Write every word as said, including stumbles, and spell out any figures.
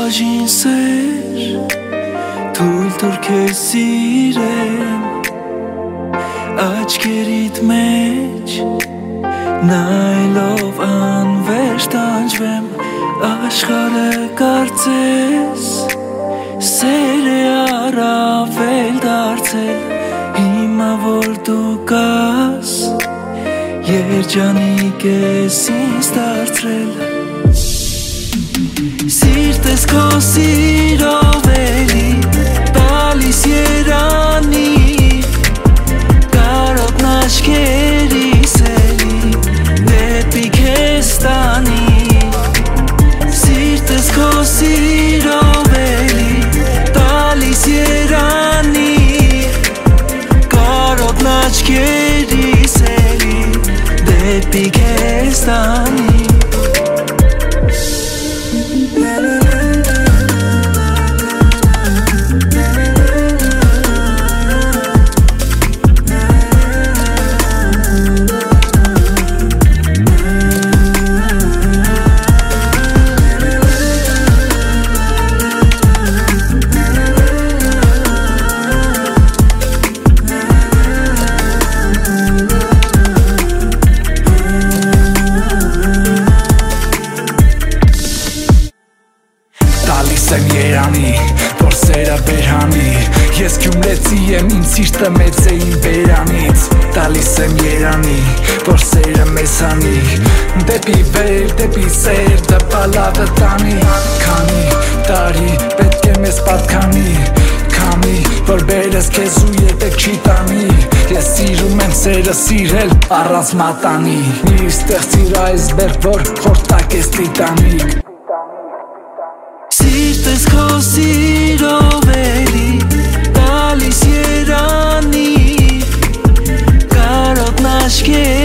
բաժին սեր թույլ տուր քեզ սիրեմ աչքերիդ մեջ նայելով անվերջ տանջվեմ աշխարհը կարծես սեր է առավել դարձել հիմա որ դու կաս երջանիկ ես ինձ դարձրել Սիրտս քո սիրով էլի տալիս երանի կարոտն աչքերիս էլի դեպի քեզ տանի Սիրտս քո սիրով էլի տալիս երանի կարոտն աչքերիս էլի դեպի քեզ տանի Եմ երանի, որ սերը բերհանի Ես Գյումրեցի եմ, իմ սիրտը մեծ է իմ բերանից Տալիս եմ երանի, որ սերը մեզ հանի Դեպի վեր, դեպի սեր, դպալավը տանի Քանի տարի, պետք է մեզ պատքանի Քամի, որ բերես քեզ ու ետեք չի տանի Ես սիրում եմ սերը սիրել առանց մատանի Մի ստեղծիր այսբերգ, որ խորտակ ես տիտանիկ Սիրտս քո սիրով էլի տալիս երանի կարոտն աչքերիս